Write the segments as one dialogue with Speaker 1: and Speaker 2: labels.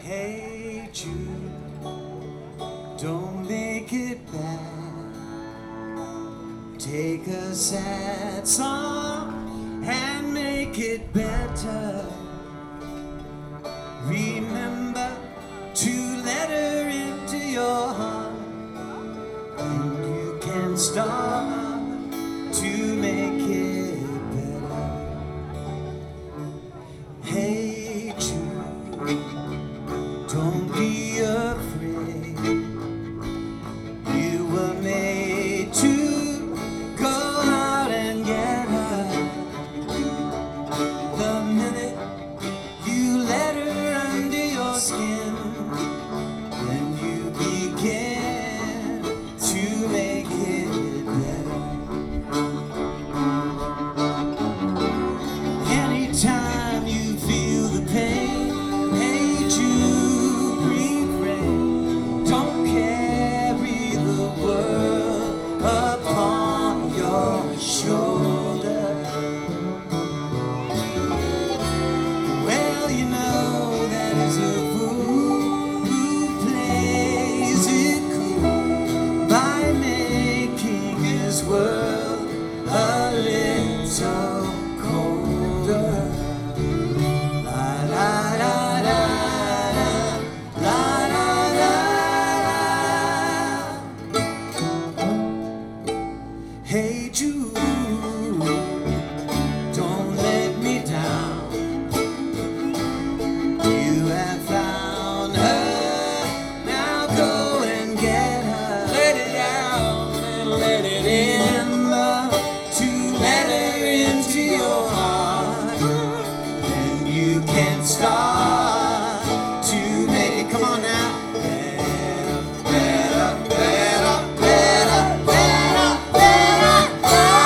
Speaker 1: Hey Jude, don't make it bad. Take a sad song and make it better. Remember to let her into your heart, and you can start to make it better. Hey Jude, don't be afraid. You were made to go out and get her. The minute you let her under your skin, then you begin to make it better. Anytime you feel the pain, hey Jude, refrain. Don't carry the world upon your shoulder. Well, you know that is a fool who plays it cool by making his world a little colder. La la la la la la la. Hey Jude, don't let me down. You have found her, now go and get her. Let it out and let it in, love, to let her into your heart. Then you can start to make, come on now. Better, better, better, better, better, better.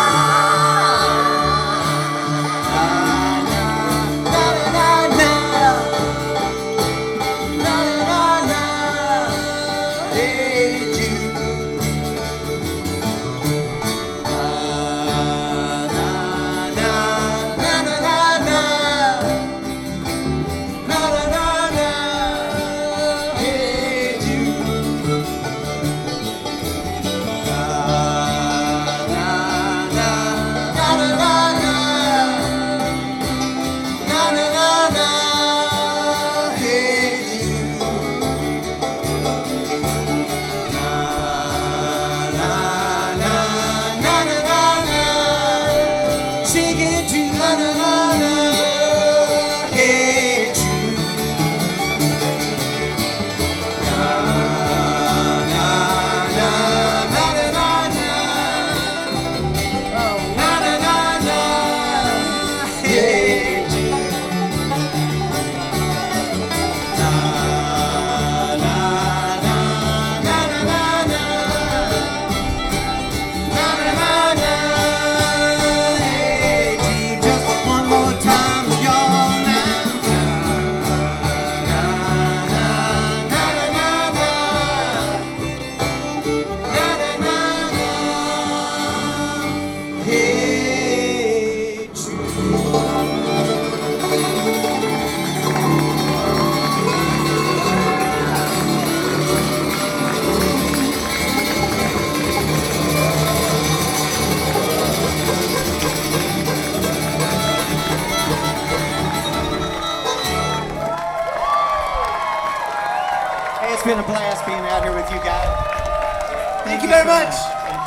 Speaker 1: It's been a blast being out here with you guys. Thank you very much.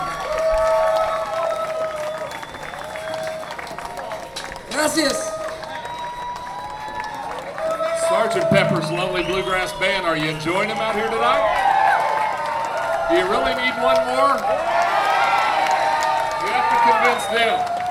Speaker 2: Gracias.
Speaker 3: Sergeant Pepper's Lonely Bluegrass Band, are you enjoying them out here tonight? Do you really need one more? You have to convince them.